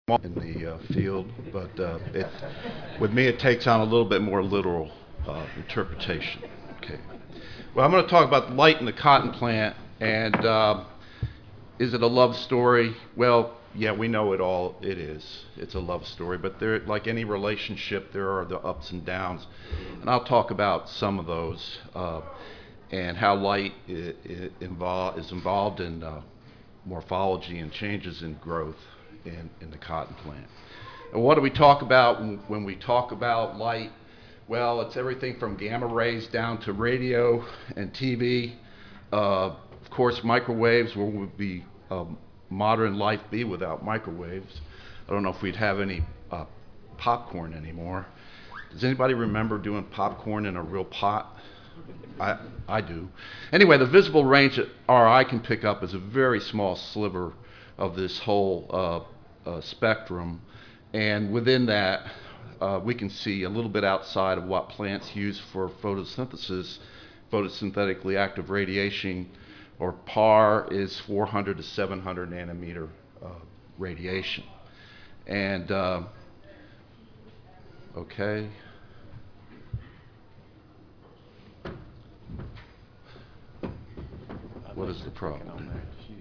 in the field, but with me it takes on a little bit more literal interpretation. Okay. Well, I'm going to talk about light in the cotton plant, and is it a love story? Well, yeah, we know it all. It is. It's a love story, but there, like any relationship, there are the ups and downs, and I'll talk about some of those and how light is involved in morphology and changes in growth in the cotton plant. And what do we talk about when we talk about light? Well, it's everything from gamma rays down to radio and TV. Of course, microwaves. Where would be modern life be without microwaves? I don't know if we'd have any popcorn anymore. Does anybody remember doing popcorn in a real pot? I do. Anyway, the visible range that our eye can pick up is a very small sliver of this whole spectrum. And within that, we can see a little bit outside of what plants use for photosynthesis. Photosynthetically active radiation, or PAR, is 400 to 700 nanometer radiation. And, okay. What is the problem?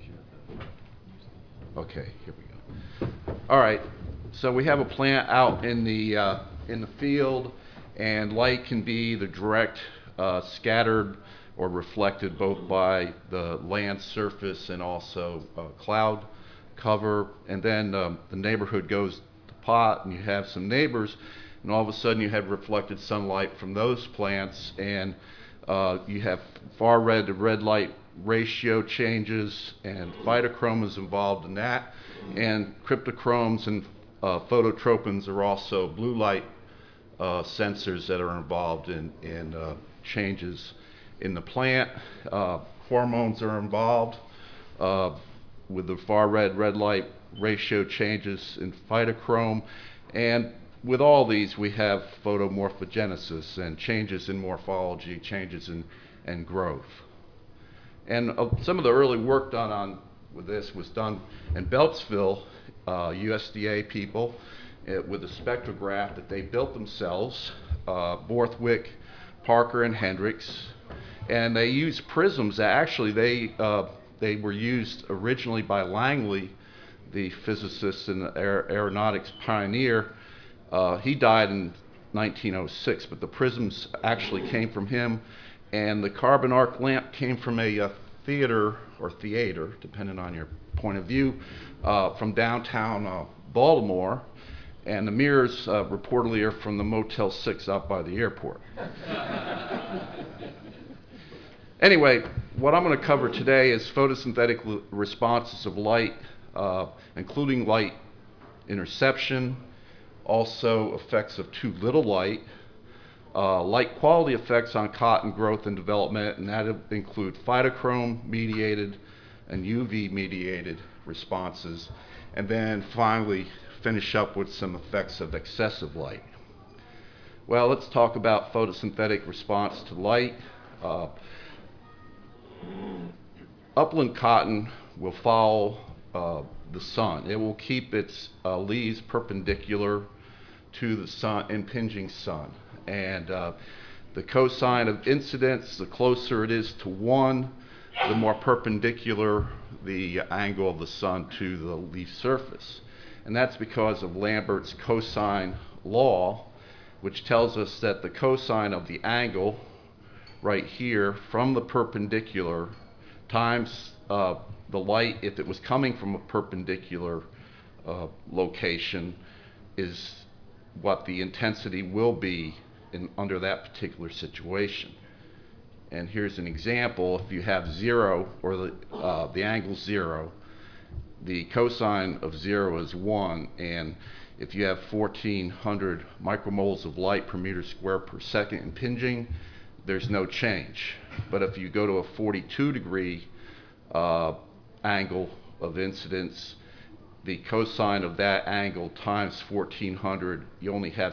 Okay, here we go. All right, so we have a plant out in the field, and light can be either direct, scattered, or reflected both by the land surface and also cloud cover. And then the neighborhood goes to pot, and you have some neighbors, and all of a sudden you have reflected sunlight from those plants, and you have far red to red light ratio changes, and phytochrome is involved in that, and cryptochromes and phototropins are also blue light sensors that are involved in changes in the plant. Hormones are involved with the far red light ratio changes in phytochrome, and with all these we have photomorphogenesis and changes in morphology, changes in growth. And some of the early work done with this was done in Beltsville, USDA people, with a spectrograph that they built themselves, Borthwick, Parker, and Hendricks. And they used prisms that actually they were used originally by Langley, the physicist and aeronautics pioneer. He died in 1906, but the prisms actually came from him. And the carbon arc lamp came from a theater, depending on your point of view, from downtown Baltimore. And the mirrors reportedly are from the Motel 6 out by the airport. Anyway, what I'm going to cover today is photosynthetic responses of light, including light interception, also effects of too little light, light quality effects on cotton growth and development, and that include phytochrome-mediated and UV-mediated responses, and then finally finish up with some effects of excessive light. Well, let's talk about photosynthetic response to light. Upland cotton will follow the sun. It will keep its leaves perpendicular to the sun, impinging sun. And the cosine of incidence, the closer it is to 1, the more perpendicular the angle of the sun to the leaf surface. And that's because of Lambert's cosine law, which tells us that the cosine of the angle right here from the perpendicular times the light, if it was coming from a perpendicular location, is what the intensity will be under that particular situation. And here's an example. If you have 0, or the angle 0, the cosine of 0 is 1, and if you have 1400 micromoles of light per meter squared per second impinging, there's no change. But if you go to a 42-degree angle of incidence, the cosine of that angle times 1400, you only have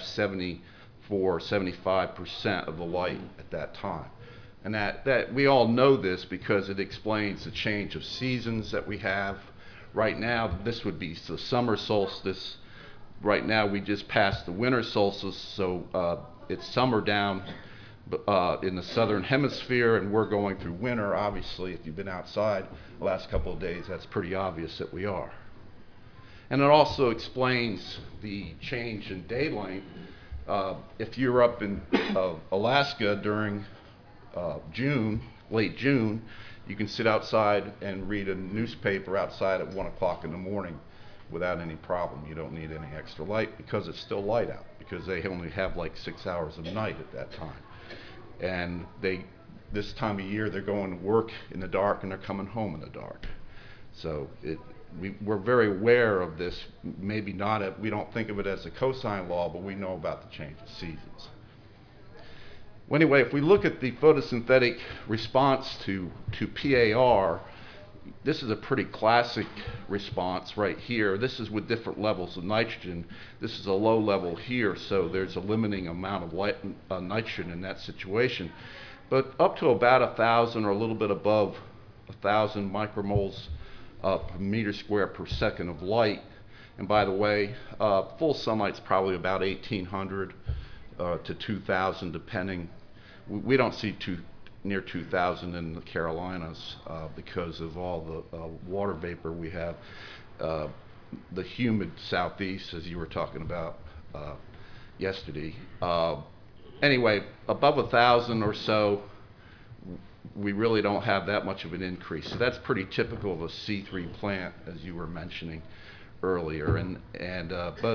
75% of the light at that time. And that we all know this because it explains the change of seasons that we have. Right now, this would be the summer solstice, right now we just passed the winter solstice, so it's summer down in the southern hemisphere, and we're going through winter. Obviously, if you've been outside the last couple of days, that's pretty obvious that we are. And it also explains the change in day length. If you're up in Alaska during June, late June, you can sit outside and read a newspaper outside at 1 o'clock in the morning without any problem. You don't need any extra light because it's still light out, because they only have like 6 hours of night at that time. And this time of year, they're going to work in the dark and they're coming home in the dark. So we're very aware of this. Maybe not, we don't think of it as a cosine law, but we know about the change of seasons. Well, anyway, if we look at the photosynthetic response to PAR, this is a pretty classic response right here. This is with different levels of nitrogen. This is a low level here, so there's a limiting amount of nitrogen in that situation. But up to about 1,000 or a little bit above 1,000 micromoles per meter square per second of light. And by the way, full sunlight's probably about 1,800 to 2,000, depending. We don't see near 2,000 in the Carolinas because of all the water vapor we have. The humid southeast, as you were talking about yesterday. Anyway, above 1,000 or so, we really don't have that much of an increase. So that's pretty typical of a C3 plant, as you were mentioning earlier. And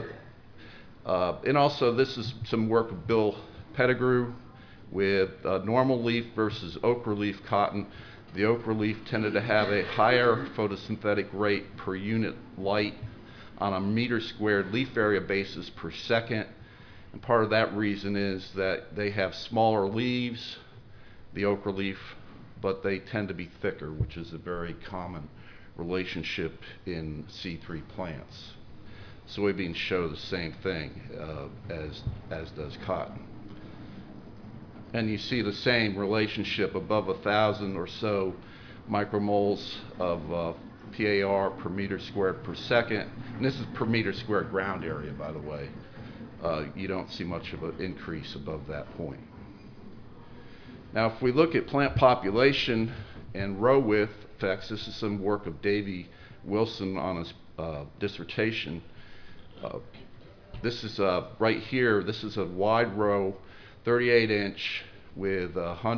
also this is some work of Bill Pettigrew with normal leaf versus ochre leaf cotton. The ochre leaf tended to have a higher photosynthetic rate per unit light on a meter squared leaf area basis per second. And part of that reason is that they have smaller leaves, the ochre leaf, but they tend to be thicker, which is a very common relationship in C3 plants. Soybeans show the same thing as does cotton. And you see the same relationship above 1,000 or so micromoles of PAR per meter squared per second. And this is per meter squared ground area, by the way. You don't see much of an increase above that point. Now, if we look at plant population and row width effects, this is some work of Davey Wilson on his dissertation. This is right here, this is a wide row, 38-inch with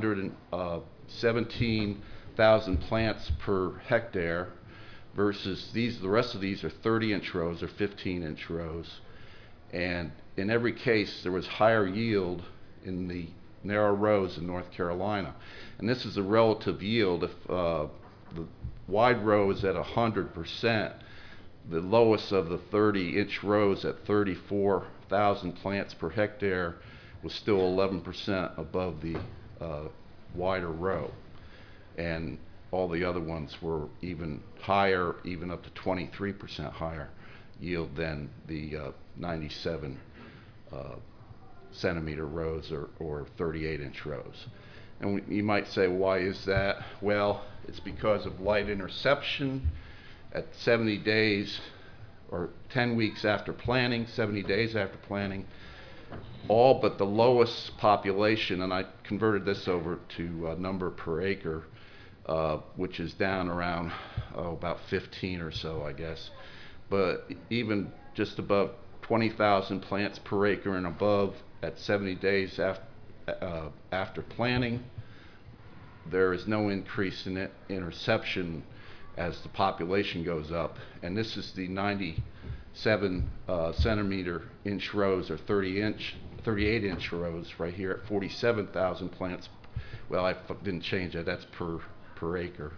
117,000 plants per hectare versus the rest of these are 30-inch rows or 15-inch rows. And in every case, there was higher yield in the narrow rows in North Carolina. And this is a relative yield. If the wide row is at 100%, the lowest of the 30-inch rows at 34,000 plants per hectare was still 11% above the wider row. And all the other ones were even higher, even up to 23% higher yield than the 97 centimeter rows or 38-inch rows. And you might say, why is that? Well, it's because of light interception at 70 days or 10 weeks after planting, 70 days after planting. All but the lowest population, and I converted this over to number per acre, which is down around about 15 or so, I guess. But even just above 20,000 plants per acre and above at 70 days after planting, there is no increase in interception as the population goes up. And this is the 97 centimeter inch rows or 38-inch rows right here at 47,000 plants. Well, I didn't change that. That's per acre.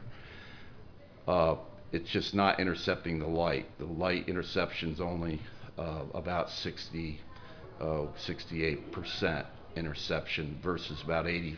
It's just not intercepting the light. The light interception's only about 68% interception versus about 84%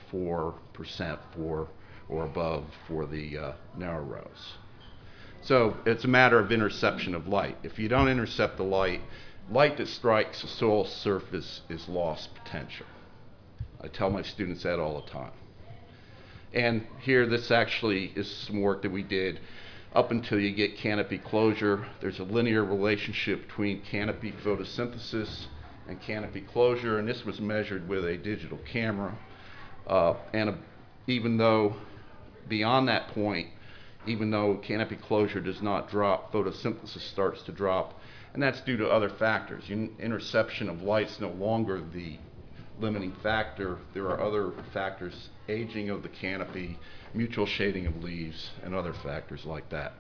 for or above for the narrow rows. So it's a matter of interception of light. If you don't intercept the light that strikes the soil surface is lost potential. I tell my students that all the time. And here, this actually is some work that we did up until you get canopy closure. There's a linear relationship between canopy photosynthesis and canopy closure, and this was measured with a digital camera. Even though beyond that point, even though canopy closure does not drop, photosynthesis starts to drop, and that's due to other factors. Interception of light is no longer the limiting factor. There are other factors, aging of the canopy, mutual shading of leaves, and other factors like that.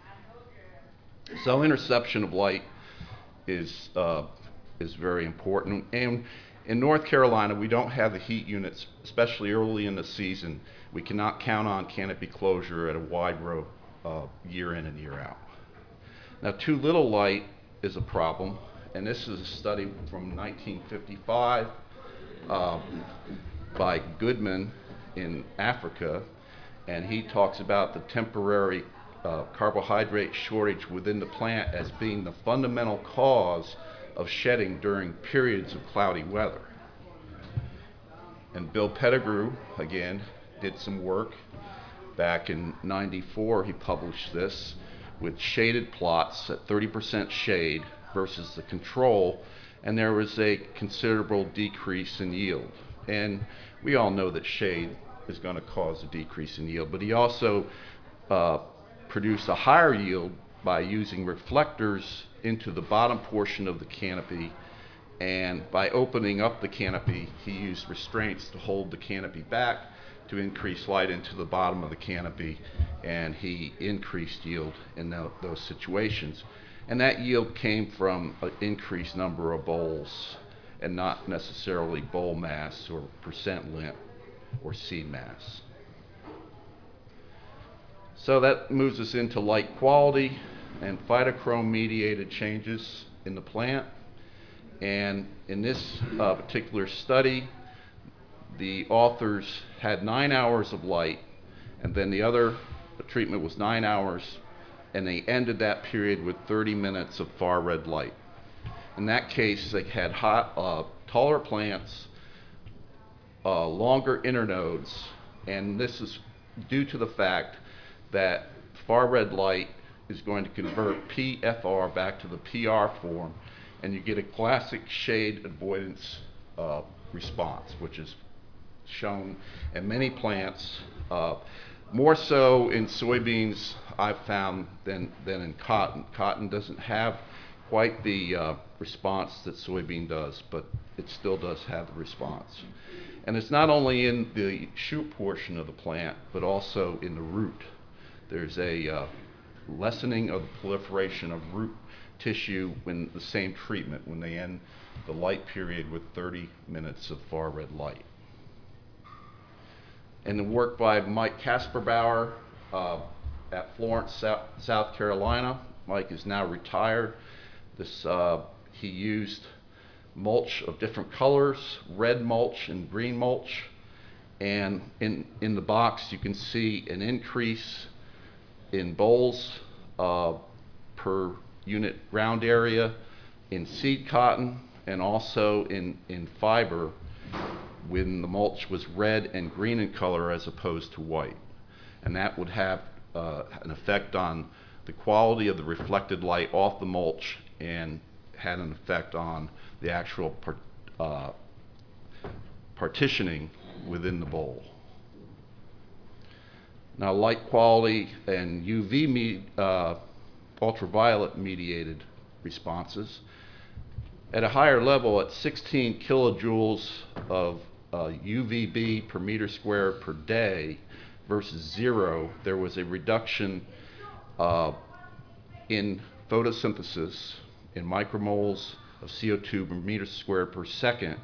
So interception of light is very important. And in North Carolina, we don't have the heat units, especially early in the season. We cannot count on canopy closure at a wide row year in and year out. Now, too little light is a problem, and this is a study from 1955 by Goodman in Africa, and he talks about the temporary carbohydrate shortage within the plant as being the fundamental cause of shedding during periods of cloudy weather. And Bill Pettigrew, again, did some work. Back in '94, he published this with shaded plots at 30% shade versus the control, and there was a considerable decrease in yield. And we all know that shade is going to cause a decrease in yield, but he also produced a higher yield by using reflectors into the bottom portion of the canopy, and by opening up the canopy, he used restraints to hold the canopy back to increase light into the bottom of the canopy, and he increased yield in those situations. And that yield came from an increased number of bolls and not necessarily boll mass or percent lint or seed mass. So that moves us into light quality and phytochrome mediated changes in the plant. And in this particular study, the authors had 9 hours of light, and then the other treatment was 9 hours, and they ended that period with 30 minutes of far red light. In that case, they had taller plants, longer internodes, and this is due to the fact that far red light is going to convert PFR back to the PR form, and you get a classic shade avoidance response, which is shown in many plants, more so in soybeans I've found than in cotton. Cotton doesn't have quite the response that soybean does, but it still does have the response. And it's not only in the shoot portion of the plant, but also in the root. There's a lessening of the proliferation of root tissue when the same treatment, when they end the light period with 30 minutes of far red light. And the work by Mike Kasperbauer at Florence, South Carolina. Mike is now retired. He used mulch of different colors, red mulch and green mulch. And in the box, you can see an increase in bolls per unit ground area in seed cotton, and also in fiber when the mulch was red and green in color as opposed to white. And that would have an effect on the quality of the reflected light off the mulch and had an effect on the actual partitioning within the boll. Now, light quality and UV ultraviolet mediated responses. At a higher level, at 16 kilojoules of UVB per meter squared per day versus 0, there was a reduction in photosynthesis in micromoles of CO2 per meter squared per second,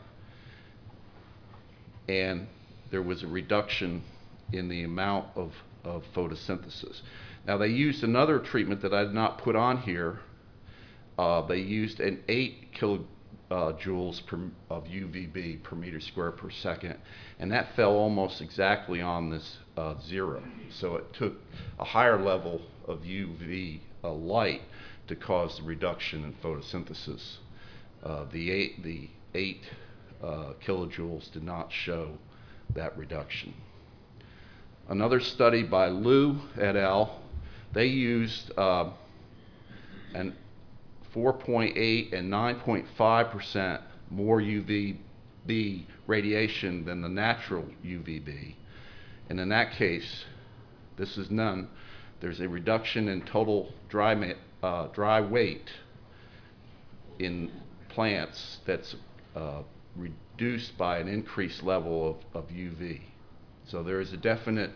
and there was a reduction in the amount of photosynthesis. Now, they used another treatment that I did not put on here. They used an 8 kilojoules of UVB per meter squared per second, and that fell almost exactly on this 0. So it took a higher level of UV light to cause the reduction in photosynthesis. The 8 kilojoules did not show that reduction. Another study by Liu et al. They used an 4.8 and 9.5% more UVB radiation than the natural UVB. And in that case, this is none. There's a reduction in total dry weight in plants that's reduced by an increased level of UV. So there is a definite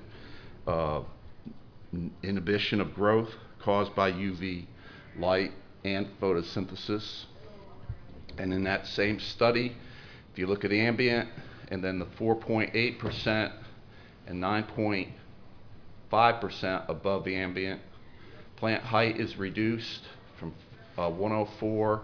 inhibition of growth caused by UV light and photosynthesis. And in that same study, if you look at ambient and then the 4.8% and 9.5% above ambient, plant height is reduced from 104,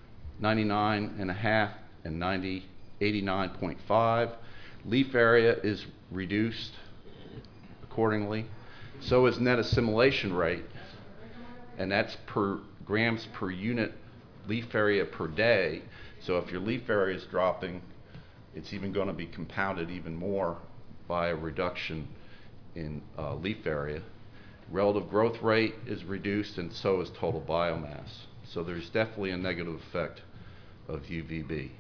99.5, and 89.5. Leaf area is reduced accordingly. So is net assimilation rate, and that's per grams per unit leaf area per day. So if your leaf area is dropping, it's even going to be compounded even more by a reduction in leaf area. Relative growth rate is reduced, and so is total biomass. So there's definitely a negative effect of UVB.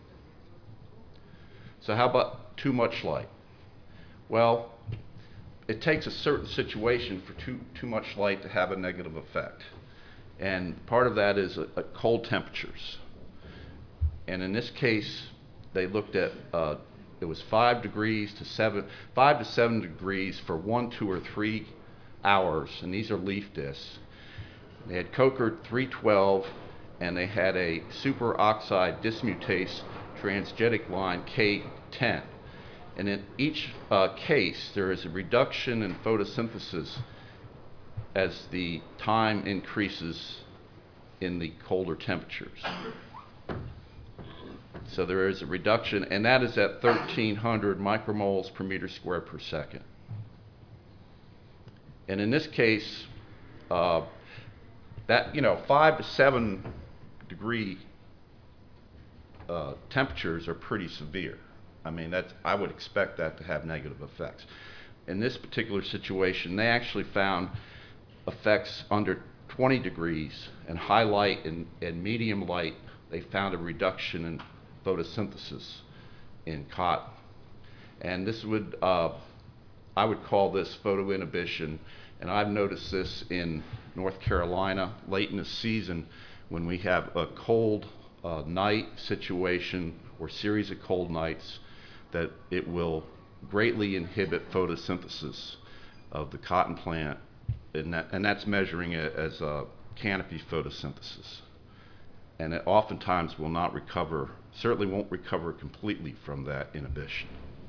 So how about too much light? Well, it takes a certain situation for too much light to have a negative effect. And part of that is cold temperatures. And in this case, they looked at, it was 5 to 7 degrees for 1, 2, or 3 hours, and these are leaf discs. They had Coker 312, and they had a superoxide dismutase transgenic line K10. And in each case, there is a reduction in photosynthesis as the time increases in the colder temperatures. So there is a reduction, and that is at 1,300 micromoles per meter squared per second. And in this case, that 5 to 7 degree temperatures are pretty severe. I mean, I would expect that to have negative effects. In this particular situation, they actually found effects under 20 degrees, and high light and medium light, they found a reduction in photosynthesis in cotton. And this would, I would call this photoinhibition, and I've noticed this in North Carolina late in the season when we have a cold night situation or series of cold nights, that it will greatly inhibit photosynthesis of the cotton plant, and that's measuring it as a canopy photosynthesis. And it oftentimes will not recover, certainly won't recover completely from that inhibition.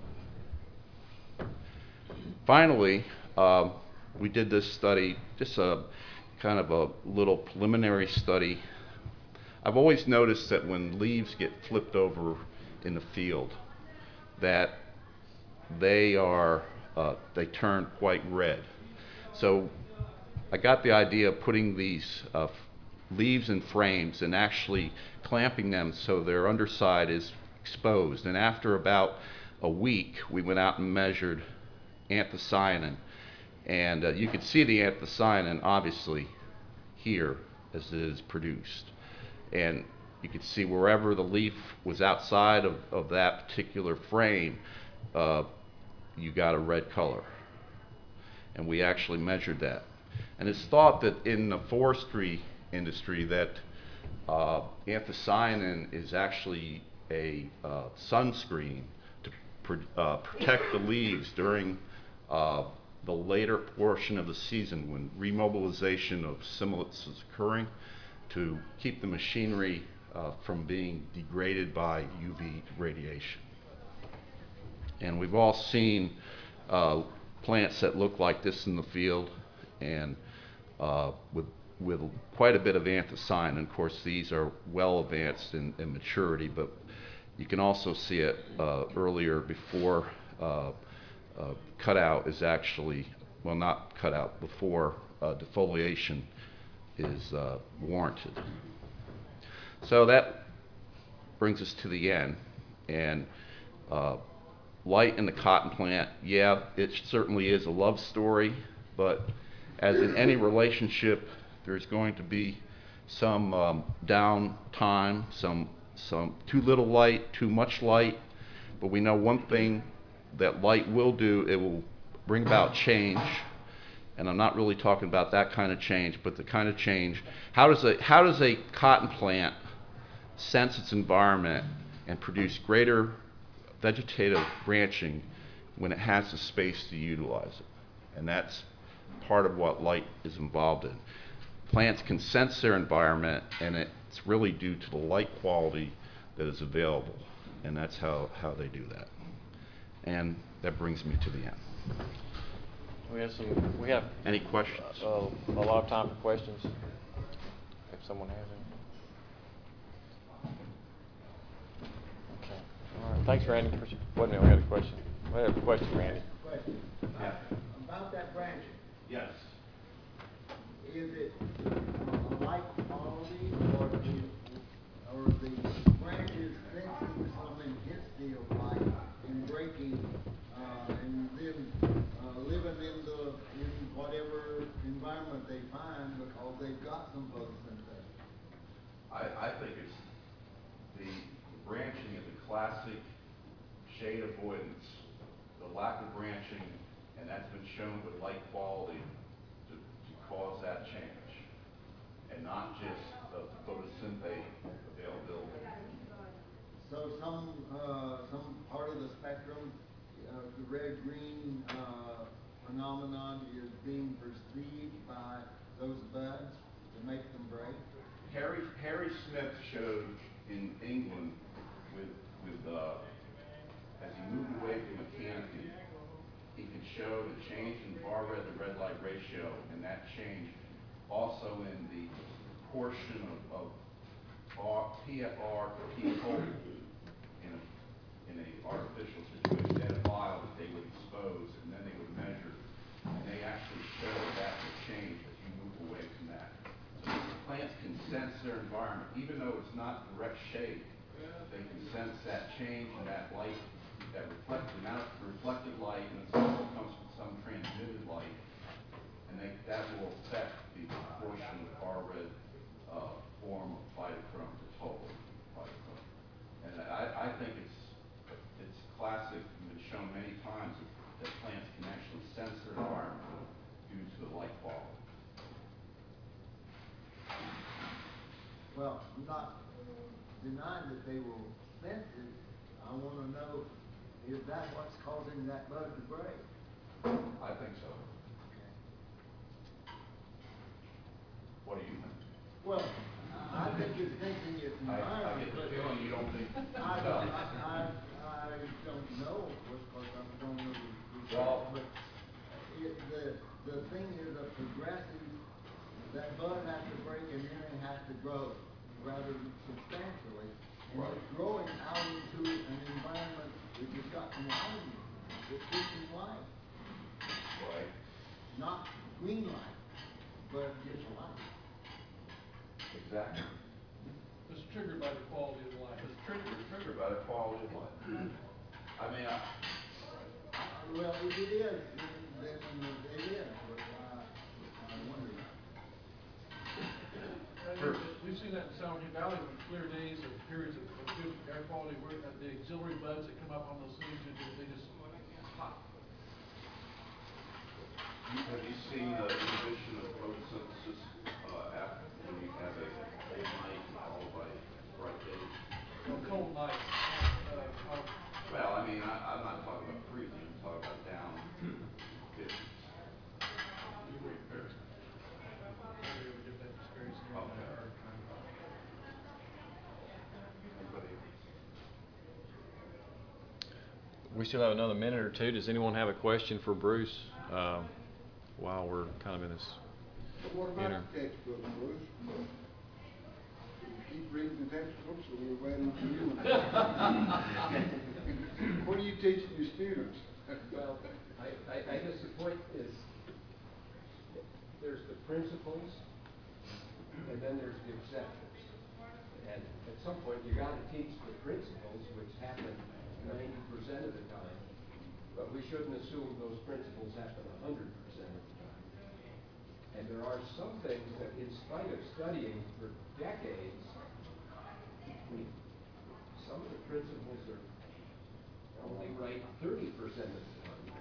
Finally, we did this study, just a kind of a little preliminary study. I've always noticed that when leaves get flipped over in the field, that they turn quite red. So I got the idea of putting these leaves in frames and actually clamping them so their underside is exposed. And after about a week, we went out and measured anthocyanin. And you could see the anthocyanin obviously here as it is produced. And you could see wherever the leaf was outside of that particular frame, you got a red color. And we actually measured that. And it's thought that in the forestry industry that anthocyanin is actually a sunscreen to protect the leaves during the later portion of the season when remobilization of simulates is occurring, to keep the machinery from being degraded by UV radiation. And we've all seen plants that look like this in the field, and with quite a bit of anthocyanin. Of course, these are well advanced in maturity, but you can also see it earlier before cutout is actually, well, not cutout, before defoliation is warranted. So that brings us to the end. And light in the cotton plant, yeah, it certainly is a love story, but as in any relationship, there's going to be some downtime, some too little light, too much light. But we know one thing that light will do, it will bring about change. And I'm not really talking about that kind of change, but the kind of change. How does a cotton plant sense its environment and produce greater vegetative branching when it has the space to utilize it? And that's part of what light is involved in. Plants can sense their environment, and it's really due to the light quality that is available. And that's how they do that. And that brings me to the end. We have any questions? A lot of time for questions, if someone has any. Okay. All right. Thanks, Randy. Wait a minute, we had a question. We have a question, Randy. Question. About that branching. Yes. Is it light quality, or the branches sensing some intensity of light and breaking, and then living in whatever environment they find because they've got some photosynthesis? I think it's the branching is a classic shade avoidance, the lack of branching, and that's been shown with light quality to cause that change, and not just the photosynthetic availability. So some part of the spectrum, the red-green phenomenon is being perceived by those buds to make them break? Harry Smith showed in England with as he moved away from the canopy, he could show the change in far red to red light ratio, and that change also in the portion of PFR people in a artificial situation at a vial that they would expose, and then they would measure, and they actually showed that the change as you move away from that. So plants can sense their environment, even though it's not direct shade. They can sense that change and that light, that reflected light, and it also comes from some transmitted light, and that will affect the proportion of far red form of phytochrome to total phytochrome. And I think it's classic and been shown many times that plants can actually sense their environment due to the light quality. Well, I'm not denying that they will sense it. I want to know, is that what's causing that bud to break? I think so. Okay. What do you think? Well, I think it's sensing its environment. I get the feeling you don't think. I don't know, because I don't know the Well, but the thing is a progressive, that bud has to break and then it has to grow rather substantially. And right. it's growing out into an environment that has got light. It's seeking light. Right. Not green light, but just light. Exactly. It's triggered by the quality of life. It's triggered by the quality of life. I mean, well, if it is, then it is. But I wonder. We've seen that in San Joaquin Valley with clear days or periods of good air quality where the auxiliary buds that come up on those leaves, they just pop. have you seen the inhibition of photosynthesis after when you have a cold night followed by bright days? Well, cold nights. Well, I mean, I'm not talking about freezing. I'm talking about down 50s. We still have another minute or two. Does anyone have a question for Bruce while we're kind of in this? What about the textbook, Bruce? Keep reading the textbooks, or we're waiting for you. What are you teaching your students? Well, I guess the point is there's the principles and then there's the exceptions. And at some point you got to teach the principles, which happen 90% of the time, but we shouldn't assume those principles happen 100% of the time. And there are some things that, in spite of studying for decades, some of the principles are only right 30% of the time.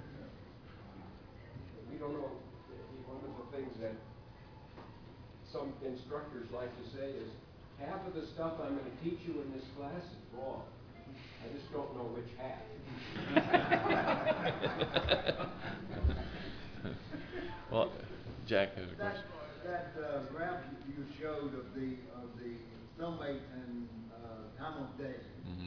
We don't know. One of the things that some instructors like to say is, half of the stuff I'm going to teach you in this class is wrong. I just don't know which half. Well, Jack has a question. That graph you showed of the stomate and time of day.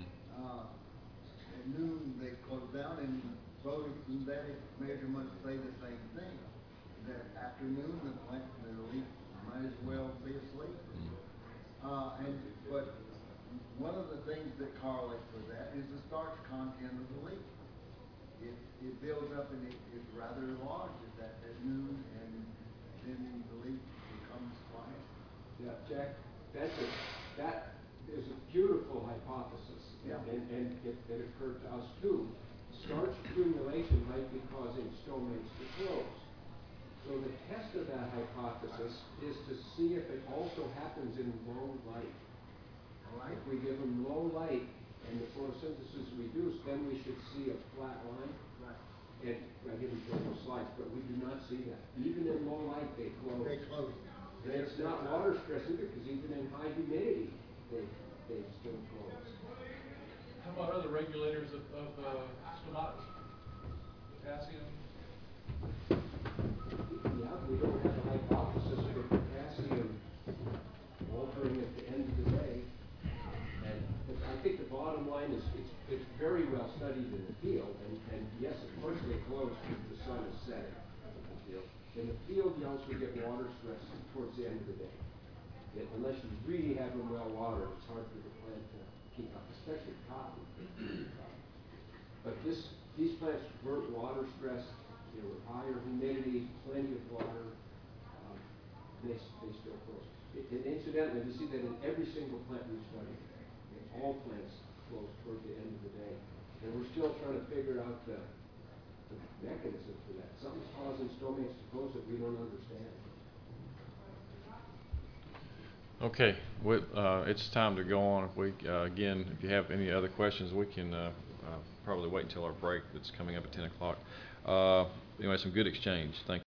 At noon they close down, and photosynthetic measurements say the same thing. That afternoon the leaf might as well be asleep. But one of the things that correlates with that is the starch content of the leaf. It builds up and it's rather large at noon, and then the leaf becomes quiet. Yeah, Jack, that is a beautiful hypothesis. Yeah. And it occurred to us too. Starch accumulation might be causing stomates to close. So the test of that hypothesis is to see if it also happens in low light. All right. If we give them low light and the photosynthesis is reduced, then we should see a flat line. Right. And I didn't show those slides, but we do not see that. Even in low light, they close. They close. And it's not water stress either, because even in high humidity, they still close. How about other regulators of stomatitis? Potassium? Yeah, we don't have a hypothesis for potassium altering at the end of the day. And I think the bottom line is it's very well studied in the field, and yes, of course they close because the sun is setting. In the field, you also get water stress towards the end of the day. Unless you really have them well watered, it's hard for the plant to keep up, especially cotton. But these plants weren't water stressed. They were higher humidity, plenty of water. They still close. And incidentally, we see that in every single plant we study. All plants close toward the end of the day. And we're still trying to figure out the mechanism for that. Something's causing stomates to close that we don't understand. Okay, it's time to go on. If we again, if you have any other questions, we can probably wait until our break that's coming up at 10 o'clock. Anyway, some good exchange. Thank you.